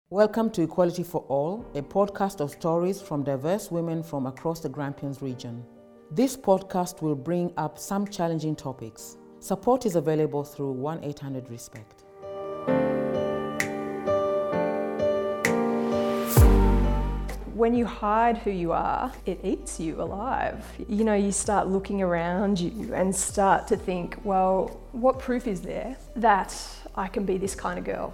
Welcome to Equality for All, a podcast of stories from diverse women from across the Grampians region. This podcast will bring up some challenging topics. Support is available through 1-800-RESPECT. When you hide who you are, it eats you alive. You start looking around you and start to think, well, what proof is there that I can be this kind of girl?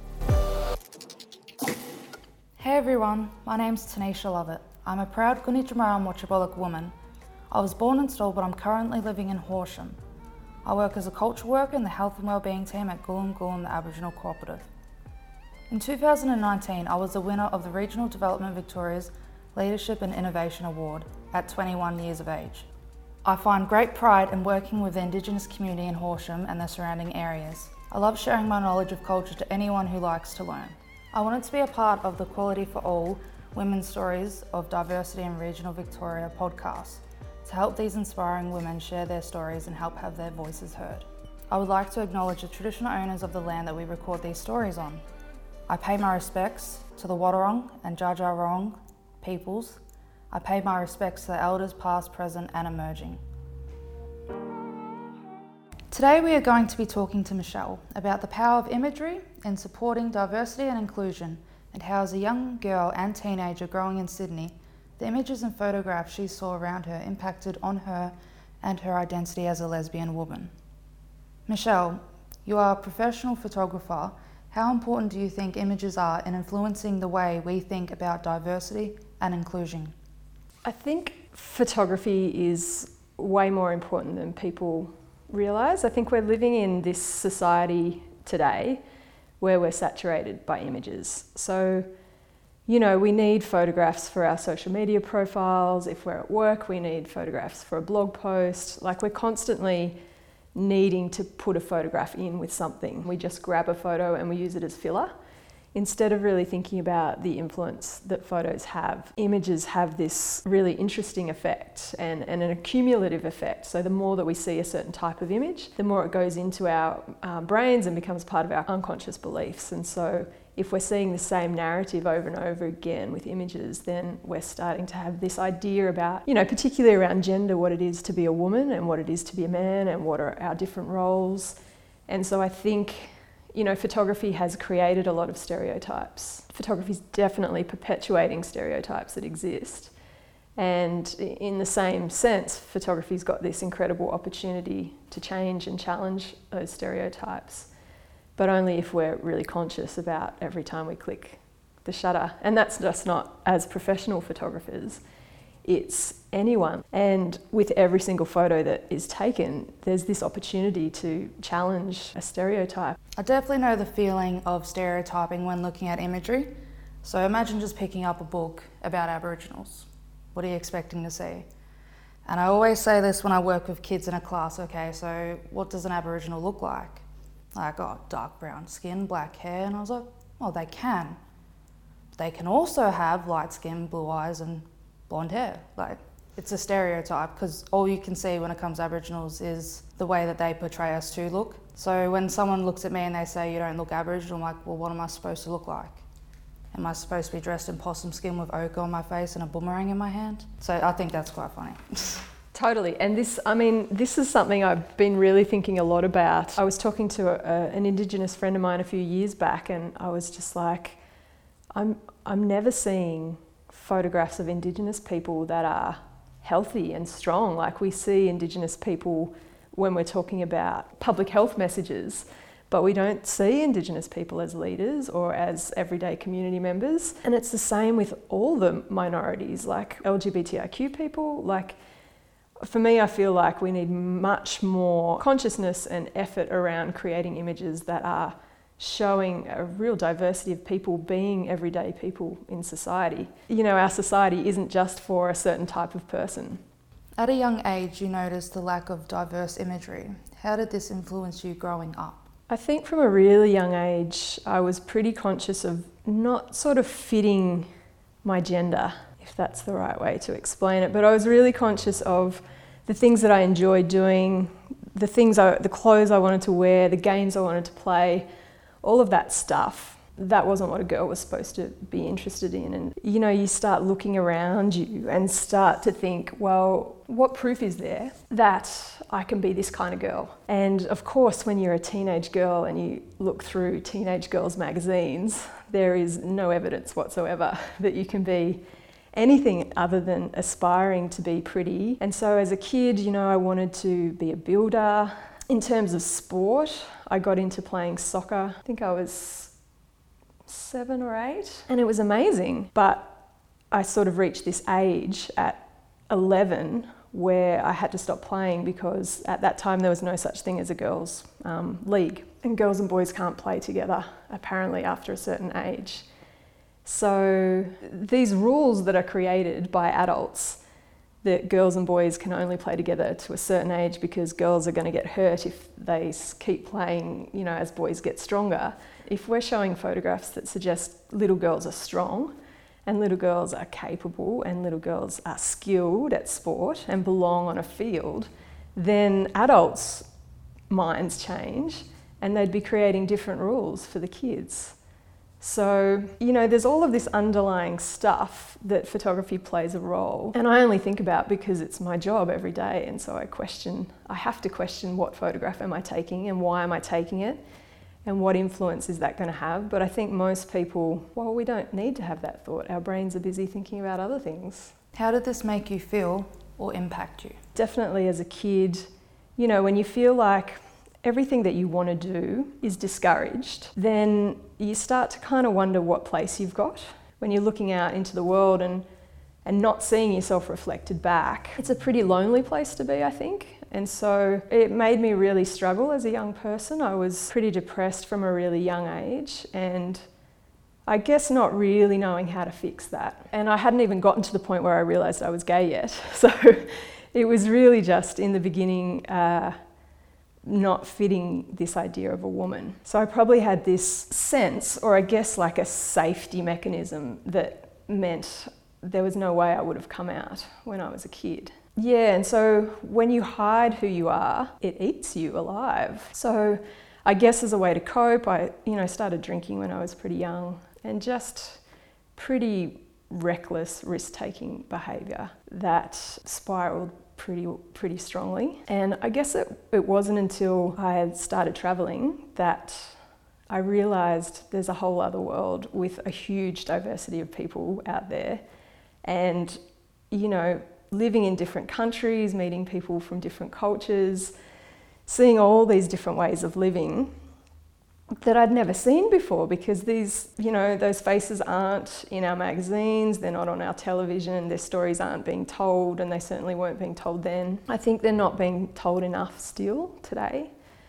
Hey everyone, my name's Tanisha Lovett. I'm a proud Gunditjmara Motjabolik woman. I was born in Stawell, but I'm currently living in Horsham. I work as a culture worker in the health and wellbeing team at Gulum Gulum, the Aboriginal Cooperative. In 2019, I was the winner of the Regional Development Victoria's Leadership and Innovation Award at 21 years of age. I find great pride in working with the Indigenous community in Horsham and the surrounding areas. I love sharing my knowledge of culture to anyone who likes to learn. I wanted to be a part of the Equality for All Women's Stories of Diversity in Regional Victoria podcast to help these inspiring women share their stories and help have their voices heard. I would like to acknowledge the traditional owners of the land that we record these stories on. I pay my respects to the Wadawurrung and Dja Dja Wurrung peoples. I pay my respects to the elders past, present and emerging. Today we are going to be talking to Michelle about the power of imagery in supporting diversity and inclusion, and how as a young girl and teenager growing in Sydney, the images and photographs she saw around her impacted on her and her identity as a lesbian woman. Michelle, you are a professional photographer. How important do you think images are in influencing the way we think about diversity and inclusion? I think photography is way more important than people realise. I think we're living in this society today where we're saturated by images. So, we need photographs for our social media profiles. If we're at work, we need photographs for a blog post. We're constantly needing to put a photograph in with something. We just grab a photo and we use it as filler, instead of really thinking about the influence that photos have. Images have this really interesting effect and an accumulative effect. So the more that we see a certain type of image, the more it goes into our brains and becomes part of our unconscious beliefs. And so if we're seeing the same narrative over and over again with images, then we're starting to have this idea about, particularly around gender, what it is to be a woman and what it is to be a man and what are our different roles. And so I think photography has created a lot of stereotypes. Photography is definitely perpetuating stereotypes that exist. And in the same sense, photography's got this incredible opportunity to change and challenge those stereotypes, but only if we're really conscious about every time we click the shutter. And that's just not as professional photographers, it's anyone. And with every single photo that is taken, there's this opportunity to challenge a stereotype. I definitely know the feeling of stereotyping when looking at imagery. So imagine just picking up a book about Aboriginals. What are you expecting to see? And I always say this when I work with kids in a class, okay, so what does an Aboriginal look like? Dark brown skin, black hair, and I was like, well, they can. They can also have light skin, blue eyes, and blonde hair. It's a stereotype because all you can see when it comes to Aboriginals is the way that they portray us to look. So when someone looks at me and they say, you don't look Aboriginal, I'm like, well, what am I supposed to look like? Am I supposed to be dressed in possum skin with ochre on my face and a boomerang in my hand? So I think that's quite funny. Totally. And this is something I've been really thinking a lot about. I was talking to an Indigenous friend of mine a few years back, and I was just like, I'm never seeing photographs of Indigenous people that are healthy and strong. We see Indigenous people when we're talking about public health messages, but we don't see Indigenous people as leaders or as everyday community members. And it's the same with all the minorities, like LGBTIQ people. For me, I feel like we need much more consciousness and effort around creating images that are showing a real diversity of people being everyday people in society. Our society isn't just for a certain type of person. At a young age, you noticed the lack of diverse imagery. How did this influence you growing up? I think from a really young age, I was pretty conscious of not sort of fitting my gender, if that's the right way to explain it, but I was really conscious of the things that I enjoyed doing, the clothes I wanted to wear, the games I wanted to play, all of that stuff. that wasn't what a girl was supposed to be interested in. And, you know, you start looking around you and start to think, well, what proof is there that I can be this kind of girl? And of course, when you're a teenage girl and you look through teenage girls' magazines, there is no evidence whatsoever that you can be anything other than aspiring to be pretty. And so as a kid, you know, I wanted to be a builder. In terms of sport, I got into playing soccer. I think I was 7 or 8, and it was amazing. But I sort of reached this age at 11 where I had to stop playing because at that time there was no such thing as a girls' league. And girls and boys can't play together, apparently, after a certain age. So these rules that are created by adults that girls and boys can only play together to a certain age because girls are going to get hurt if they keep playing, you know, as boys get stronger. If we're showing photographs that suggest little girls are strong and little girls are capable and little girls are skilled at sport and belong on a field, then adults' minds change and they'd be creating different rules for the kids. So, you know, there's all of this underlying stuff that photography plays a role. And I only think about because it's my job every day. And so I have to question what photograph am I taking and why am I taking it and what influence is that going to have. But I think most people, well, we don't need to have that thought. Our brains are busy thinking about other things. How did this make you feel or impact you? Definitely as a kid, you know, when you feel like everything that you want to do is discouraged, then you start to kind of wonder what place you've got. When you're looking out into the world and not seeing yourself reflected back, it's a pretty lonely place to be, I think. And so it made me really struggle as a young person. I was pretty depressed from a really young age, and I guess not really knowing how to fix that. And I hadn't even gotten to the point where I realised I was gay yet. So it was really just in the beginning not fitting this idea of a woman. So I probably had this sense, or I guess like a safety mechanism, that meant there was no way I would have come out when I was a kid. Yeah, and so when you hide who you are, it eats you alive. So I guess as a way to cope, I started drinking when I was pretty young, and just pretty reckless, risk-taking behaviour that spiralled pretty strongly. And I guess it wasn't until I had started travelling that I realised there's a whole other world with a huge diversity of people out there. And, you know, living in different countries, meeting people from different cultures, seeing all these different ways of living that I'd never seen before, because these, you know, those faces aren't in our magazines, they're not on our television, their stories aren't being told, and they certainly weren't being told then. I think they're not being told enough still today.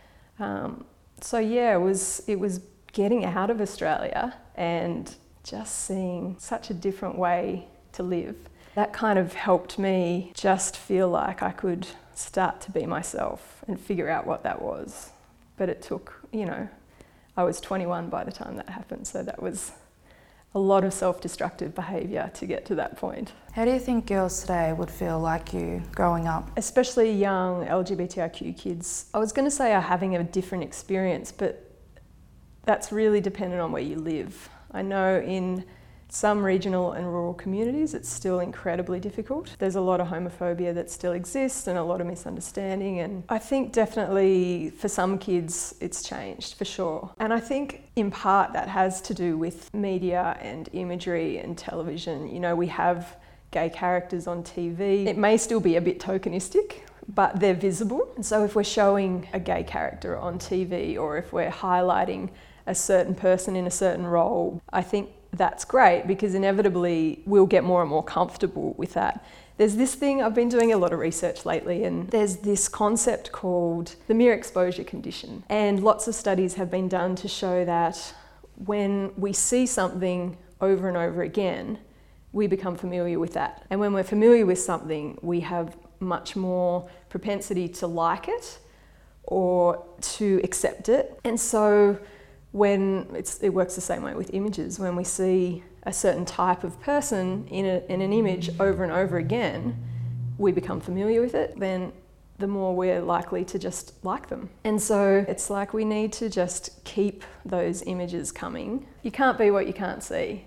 So yeah, it was getting out of Australia and just seeing such a different way to live. That kind of helped me just feel like I could start to be myself and figure out what that was. But it took, you know, I was 21 by the time that happened, so that was a lot of self-destructive behaviour to get to that point. How do you think girls today would feel like you growing up? Especially young LGBTIQ kids. I was going to say are having a different experience, but that's really dependent on where you live. I know in some regional and rural communities it's still incredibly difficult. There's a lot of homophobia that still exists and a lot of misunderstanding, and I think definitely for some kids it's changed for sure. And I think in part that has to do with media and imagery and television. You know, we have gay characters on TV. It may still be a bit tokenistic, but they're visible. And so if we're showing a gay character on TV, or if we're highlighting a certain person in a certain role, I think that's great, because inevitably we'll get more and more comfortable with that. There's this thing, I've been doing a lot of research lately, and there's this concept called the mere exposure condition. And lots of studies have been done to show that when we see something over and over again, we become familiar with that. And when we're familiar with something, we have much more propensity to like it or to accept it. And so when it works the same way with images. When we see a certain type of person in an image over and over again, we become familiar with it. Then the more we're likely to just like them. And so it's like we need to just keep those images coming. You can't be what you can't see.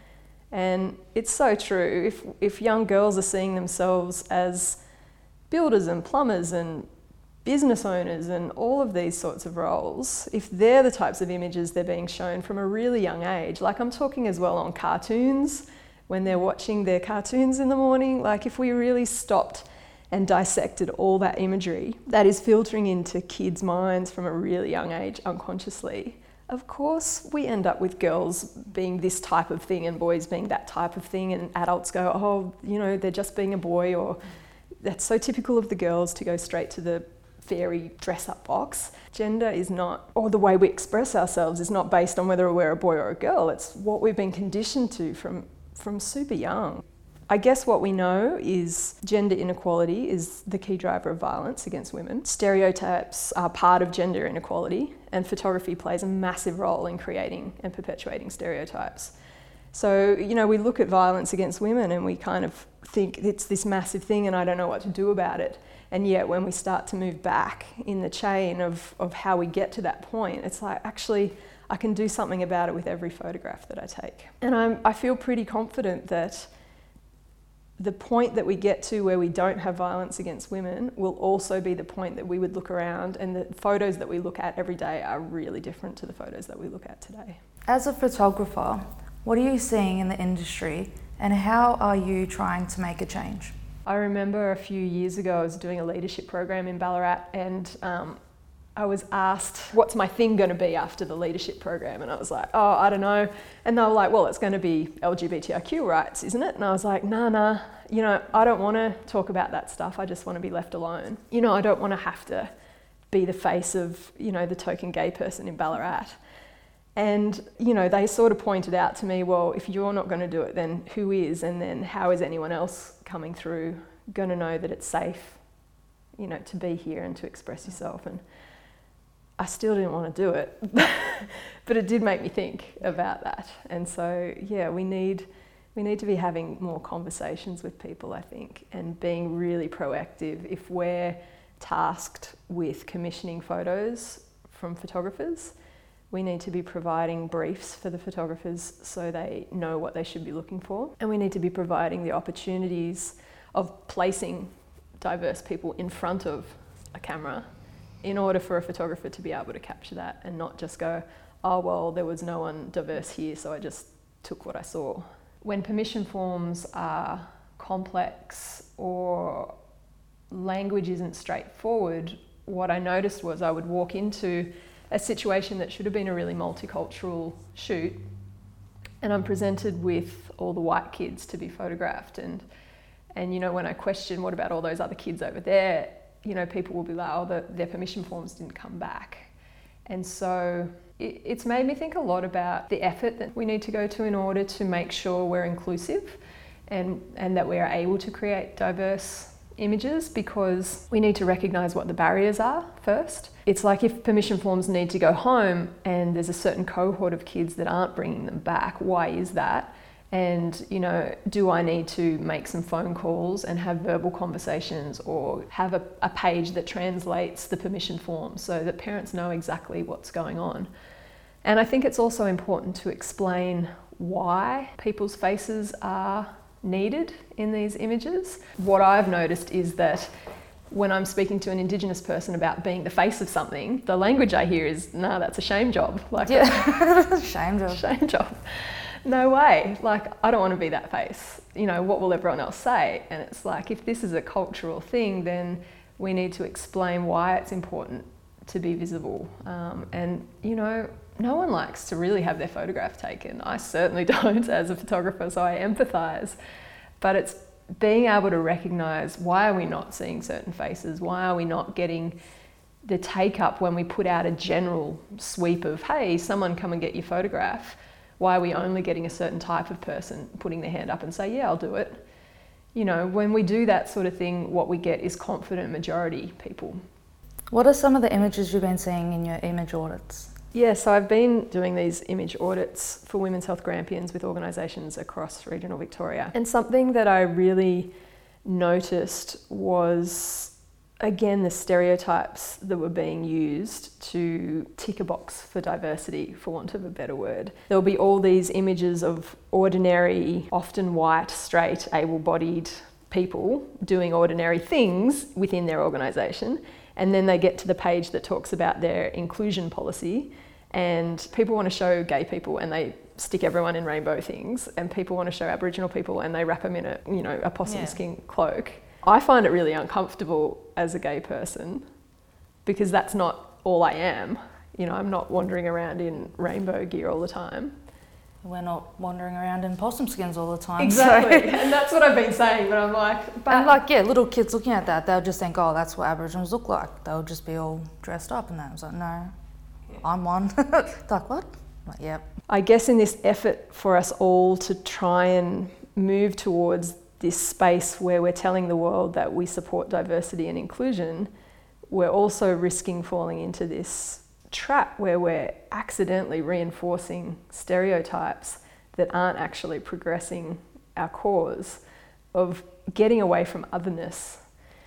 And it's so true. If young girls are seeing themselves as builders and plumbers and business owners and all of these sorts of roles, if they're the types of images they're being shown from a really young age, like I'm talking as well on cartoons, when they're watching their cartoons in the morning, like if we really stopped and dissected all that imagery that is filtering into kids' minds from a really young age unconsciously, of course we end up with girls being this type of thing and boys being that type of thing, and adults go, oh, you know, they're just being a boy, or that's so typical of the girls to go straight to the fairy dress-up box. Gender is not, or the way we express ourselves is not based on whether we're a boy or a girl. It's what we've been conditioned to from super young. I guess what we know is gender inequality is the key driver of violence against women. Stereotypes are part of gender inequality, and photography plays a massive role in creating and perpetuating stereotypes. So, you know, we look at violence against women and we kind of think it's this massive thing and I don't know what to do about it. And yet when we start to move back in the chain of how we get to that point, it's like, actually, I can do something about it with every photograph that I take. And I feel pretty confident that the point that we get to where we don't have violence against women will also be the point that we would look around, and the photos that we look at every day are really different to the photos that we look at today. As a photographer, what are you seeing in the industry and how are you trying to make a change? I remember a few years ago I was doing a leadership program in Ballarat, and I was asked, what's my thing going to be after the leadership program? And I was like, oh, I don't know. And they were like, well, it's going to be LGBTIQ rights, isn't it? And I was like, nah, you know, I don't want to talk about that stuff. I just want to be left alone. You know, I don't want to have to be the face of, you know, the token gay person in Ballarat. And, you know, they sort of pointed out to me, well, if you're not going to do it, then who is? And then how is anyone else coming through going to know that it's safe, you know, to be here and to express yourself? And I still didn't want to do it, but it did make me think about that. And so, yeah, we need to be having more conversations with people, I think, and being really proactive. If we're tasked with commissioning photos from photographers, we need to be providing briefs for the photographers so they know what they should be looking for. And we need to be providing the opportunities of placing diverse people in front of a camera in order for a photographer to be able to capture that and not just go, oh, well, there was no one diverse here, so I just took what I saw. When permission forms are complex or language isn't straightforward, what I noticed was I would walk into a situation that should have been a really multicultural shoot, and I'm presented with all the white kids to be photographed, and you know, when I question what about all those other kids over there, you know, people will be like, oh, their permission forms didn't come back. And so it's made me think a lot about the effort that we need to go to in order to make sure we're inclusive and that we are able to create diverse images, because we need to recognise what the barriers are first. It's like if permission forms need to go home and there's a certain cohort of kids that aren't bringing them back, why is that? And, you know, do I need to make some phone calls and have verbal conversations, or have a page that translates the permission form so that parents know exactly what's going on? And I think it's also important to explain why people's faces are needed in these images. What I've noticed is that when I'm speaking to an Indigenous person about being the face of something, the language I hear is, nah, that's a shame job. Like, yeah, shame job. Shame job. No way. Like, I don't want to be that face. You know, what will everyone else say? And it's like, if this is a cultural thing, then we need to explain why it's important to be visible. And, you know, no one likes to really have their photograph taken. I certainly don't as a photographer, so I empathise. But it's being able to recognise, why are we not seeing certain faces? Why are we not getting the take up when we put out a general sweep of, hey, someone come and get your photograph? Why are we only getting a certain type of person putting their hand up and say, yeah, I'll do it? You know, when we do that sort of thing, what we get is confident majority people. What are some of the images you've been seeing in your image audits? Yeah, so I've been doing these image audits for Women's Health Grampians with organisations across regional Victoria. And something that I really noticed was again, the stereotypes that were being used to tick a box for diversity, for want of a better word. There'll be all these images of ordinary, often white, straight, able-bodied people doing ordinary things within their organisation, and then they get to the page that talks about their inclusion policy, and people want to show gay people and they stick everyone in rainbow things, and people want to show Aboriginal people and they wrap them in a possum skin cloak. I find it really uncomfortable as a gay person because that's not all I am. I'm not wandering around in rainbow gear all the time. We're not wandering around in possum skins all the time. Exactly, and that's what I've been saying, but I'm like... little kids looking at that, they'll just think, oh, that's what Aboriginals look like. They'll just be all dressed up and that. I was like, no, I'm one. Like, what? Like, yep. I guess in this effort for us all to try and move towards this space where we're telling the world that we support diversity and inclusion, we're also risking falling into this trap where we're accidentally reinforcing stereotypes that aren't actually progressing our cause of getting away from otherness.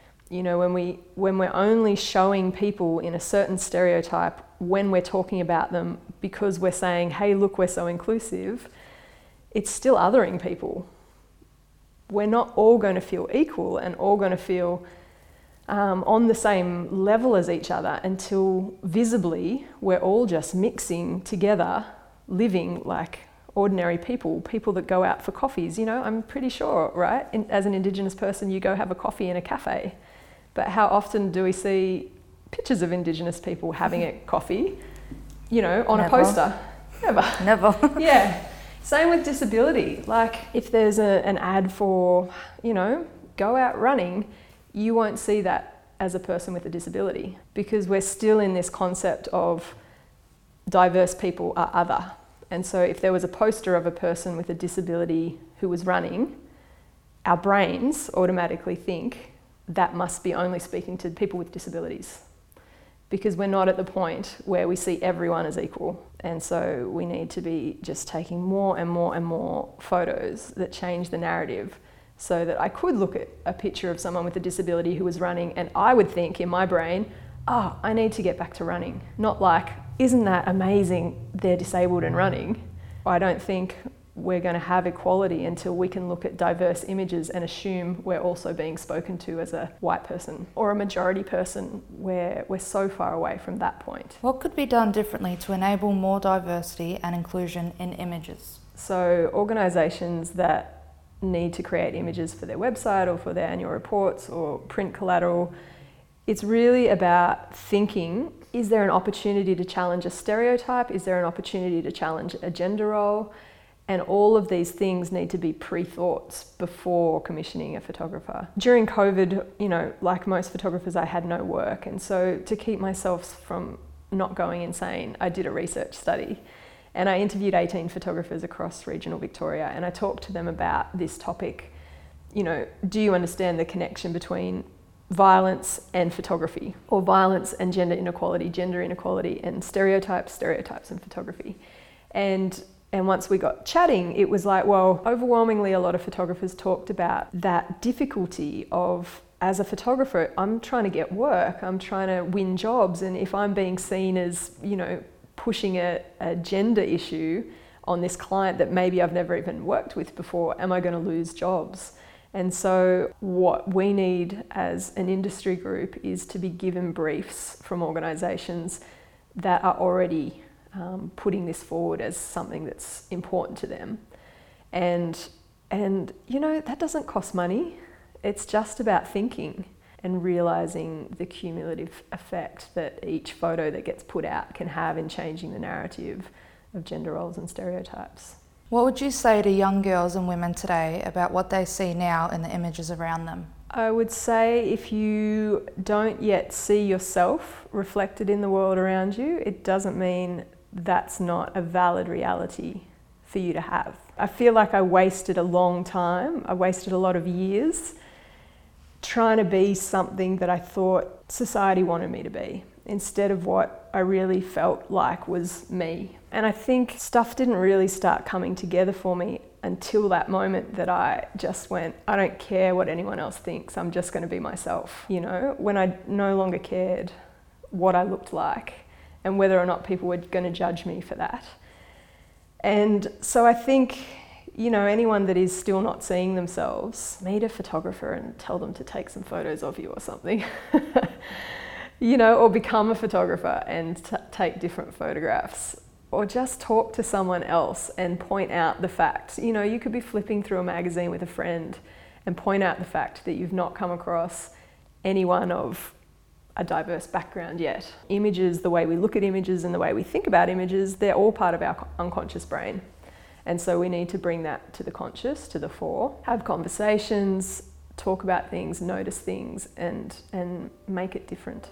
When we're only showing people in a certain stereotype when we're talking about them because we're saying, hey, look, we're so inclusive, it's still othering people. We're not all going to feel equal and all going to feel on the same level as each other until visibly we're all just mixing together, living like ordinary people that go out for coffees. I'm pretty sure, right? As an Indigenous person, you go have a coffee in a cafe. But how often do we see pictures of Indigenous people having a coffee, on a poster? Never. Yeah. Same with disability. Like if there's an ad for, go out running, you won't see that as a person with a disability because we're still in this concept of diverse people are other. And so if there was a poster of a person with a disability who was running, our brains automatically think that must be only speaking to people with disabilities because we're not at the point where we see everyone as equal. And so we need to be just taking more and more and more photos that change the narrative so that I could look at a picture of someone with a disability who was running and I would think in my brain, oh, I need to get back to running. Not like, isn't that amazing, they're disabled and running. I don't think we're going to have equality until we can look at diverse images and assume we're also being spoken to as a white person or a majority person where we're so far away from that point. What could be done differently to enable more diversity and inclusion in images? So organisations that need to create images for their website or for their annual reports or print collateral, it's really about thinking, is there an opportunity to challenge a stereotype? Is there an opportunity to challenge a gender role? And all of these things need to be pre-thoughts before commissioning a photographer. During COVID, like most photographers, I had no work. And so to keep myself from not going insane, I did a research study. And I interviewed 18 photographers across regional Victoria. And I talked to them about this topic. Do you understand the connection between violence and photography? Or violence and gender inequality and stereotypes and photography? And once we got chatting, it was like, well, overwhelmingly a lot of photographers talked about that difficulty of, as a photographer, I'm trying to get work, I'm trying to win jobs, and if I'm being seen as, pushing a gender issue on this client that maybe I've never even worked with before, am I going to lose jobs? And so what we need as an industry group is to be given briefs from organisations that are already putting this forward as something that's important to them. And that doesn't cost money. It's just about thinking and realising the cumulative effect that each photo that gets put out can have in changing the narrative of gender roles and stereotypes. What would you say to young girls and women today about what they see now in the images around them? I would say if you don't yet see yourself reflected in the world around you, it doesn't mean that's not a valid reality for you to have. I feel like I wasted a long time, I wasted a lot of years trying to be something that I thought society wanted me to be. instead of what I really felt like was me. And I think stuff didn't really start coming together for me until that moment that I just went, I don't care what anyone else thinks, I'm just going to be myself. You know, when I no longer cared what I looked like and whether or not people were going to judge me for that. And so I think, you know, anyone that is still not seeing themselves, meet a photographer and tell them to take some photos of you or something. You know, or become a photographer and take different photographs. Or just talk to someone else and point out the fact. You know, you could be flipping through a magazine with a friend and point out the fact that you've not come across anyone of a diverse background yet. Images, the way we look at images and the way we think about images, they're all part of our unconscious brain. And so we need to bring that to the conscious, to the fore, have conversations, talk about things, notice things, and make it different.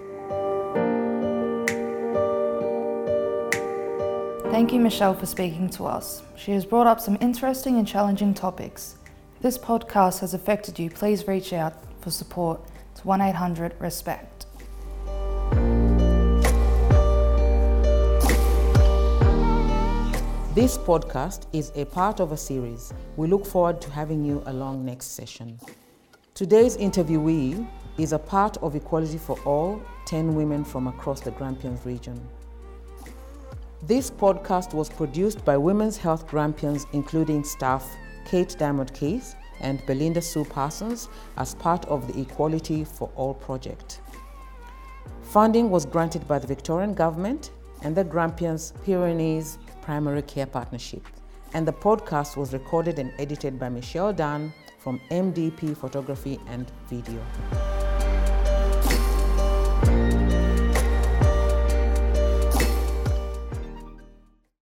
Thank you, Michelle, for speaking to us. She has brought up some interesting and challenging topics. If this podcast has affected you, please reach out for support to 1-800-RESPECT. This podcast is a part of a series. We look forward to having you along next session. Today's interviewee is a part of Equality for All, 10 women from across the Grampians region. This podcast was produced by Women's Health Grampians, including staff Kate Diamond Keith and Belinda Sue Parsons, as part of the Equality for All project. Funding was granted by the Victorian Government and the Grampians Pyrenees Primary Care Partnership. And the podcast was recorded and edited by Michelle Dunn from MDP Photography and Video.